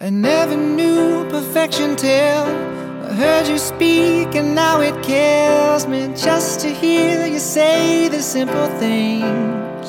I never knew perfection till I heard you speak, and now it kills me just to hear you say the simple things.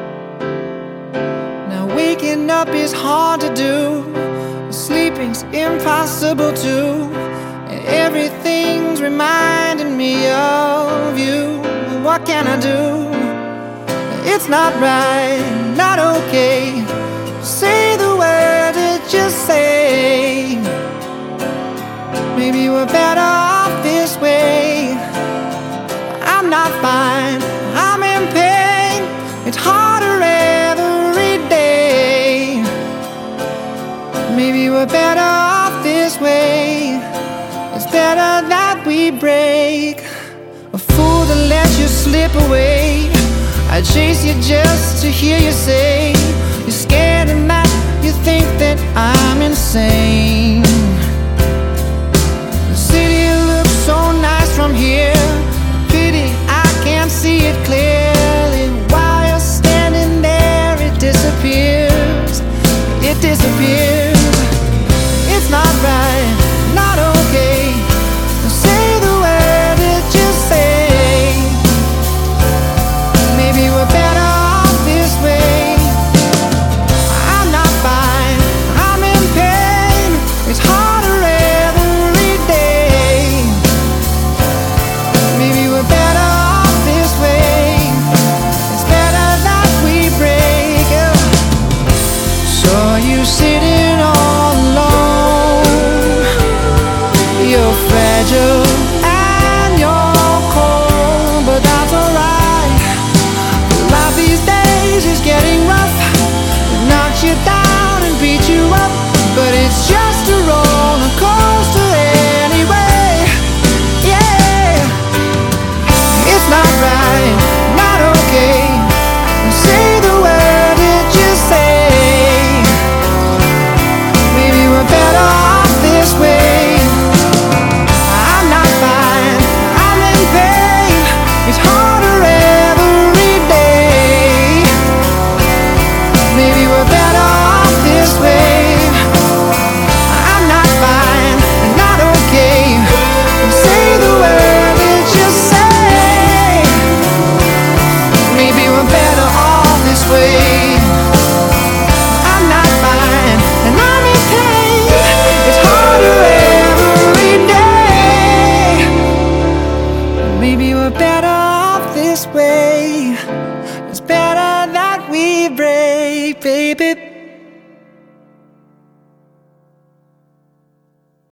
Now waking up is hard to do, sleeping's impossible too, and everything's reminding me of you. What can I do? It's not right, not okay. Say the word to just say, maybe we're better off this way. I'm not fine, I'm in pain. It's harder every day. Maybe we're better off this way. It's better that we break. A fool that lets you slip away. I chase you just to hear you say you're scared and that you think that I'm insane. The city looks so nice from here. Pity I can't see it clearly. While you're standing there, it disappears. It disappears. It's not right.